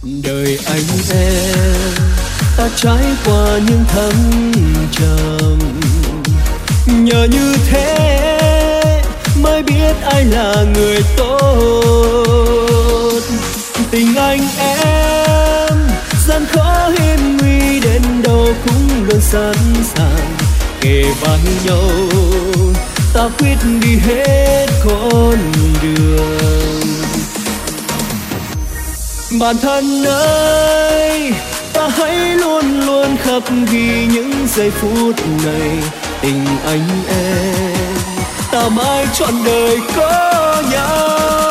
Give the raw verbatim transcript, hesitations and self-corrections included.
Đời anh em ta trải qua những thăng trầm, nhờ như thế mới biết ai là người tốt. Tình anh em gian khó hiểm nguy đến đâu cũng luôn sẵn sàng kề vai nhau, ta quyết đi hết con đường. Bạn thân ơi, ta hãy luôn luôn khắc ghi những giây phút này. Tình anh em ta mãi trọn đời có nhau.